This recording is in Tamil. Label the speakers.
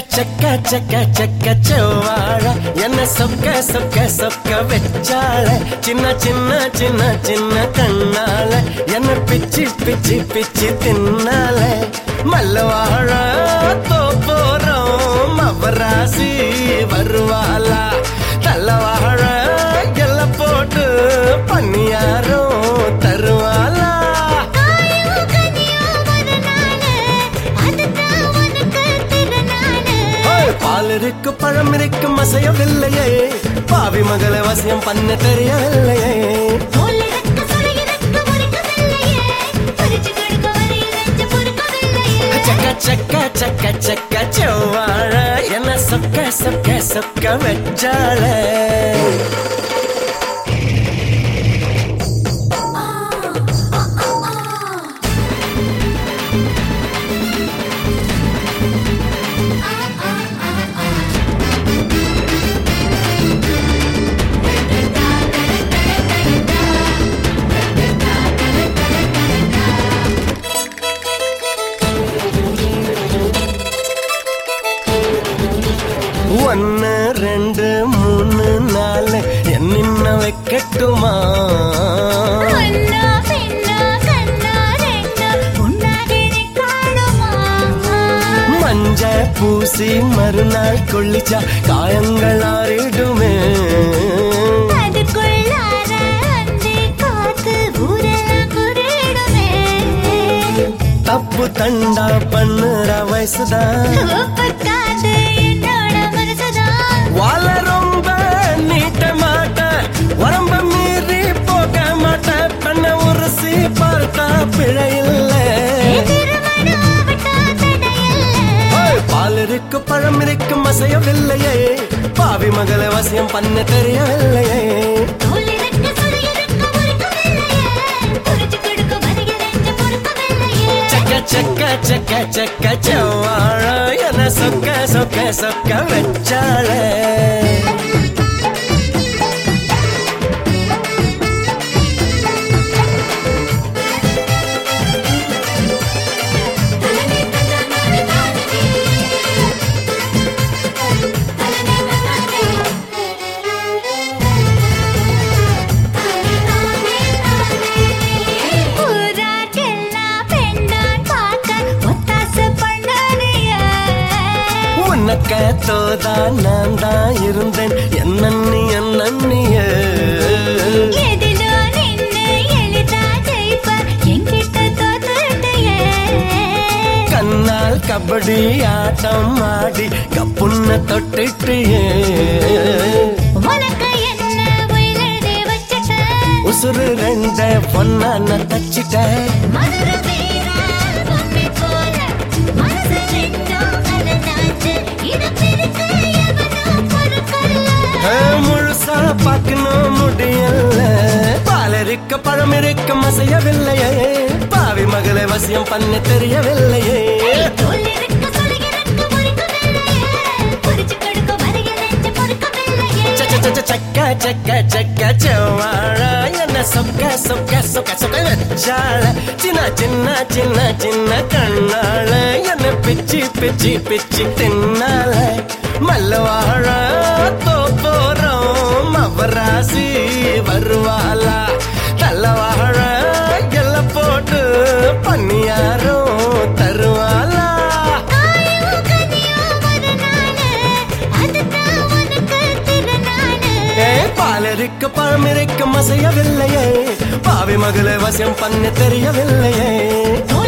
Speaker 1: செக்க செக்க செக்க செவ்வாழ என்ன சொக்க சொக்க சொக்க வெச்சாள சின்ன சின்ன சின்ன சின்ன கண்ணால என்ன பிச்சி பிச்சி பிச்சி தின்னால மல்லவாழ தோப்போறோம் மவராசி வருவாளா தல்லவாழ எல்ல போட்டு பண்ணியாரோ தருவாளா பால் இருக்கு பழம் இருக்கு மசையவில்லையே பாவி மகளை வசியம் பண்ண தெரியவில்லையே சக்க சக்க சக்க சக்க செவ்வாழ என்ன சொக்க சொக்க சொக்க வெச்சாள ஒன்னு ரெண்டு மூணு நாலு என்ன வைக்கட்டுமா மஞ்ச பூசி மறுநாள் கொள்ளிச்சா காயங்கள் ஆறிடுமே தப்பு தண்டா பண்ணுற வயசுதான் வாழ ரொம்ப நீட்ட மாட்ட உடம்ப மீறி போக மாட்ட பண்ண உரசி பார்த்தா பிழையில்ல பால் இருக்கு பழம் இருக்கு மசையவில்லையே பாவி மகளை வசியம் பண்ண தெரியவில்லையே செக்க செக்க செக்க செவ்வாழ என்ன சொக்க சொக்க சொக்க வெச்சாள தோதா நான் தான் இருந்தேன் என்னன்னி என்னன்னிய கண்ணால் கபடி ஆட்டம் ஆடி கப்புன்ன தொட்டுட்டியே உசுறு ரெண்ட பொண்ணான தச்சிட்ட முழுசா பார்க்கணும் முடியல பால் இருக்க பழம் இருக்க மசையவில்லையே பாவி மகளை வசியம் பண்ண தெரியவில்லையே சக்க சக்க சக்க செவ்வாழ என்ன சொக்க சொக்க சொக்க சொக்க வெச்சாள சின்ன சின்ன சின்ன சின்ன கண்ணால என்ன பிச்சி பிச்சி பிச்சி தின்னால மல்லவாழ தோப்போறோம் மவராசி வருவாளா தல்லவாழ எல்ல போட்டு பண்ணியாரோ தருவாளா பால் இருக்க பழம் இருக்க மசையவில்லையே பாவி மகளை வசியம் பண்ண தெரியவில்லையே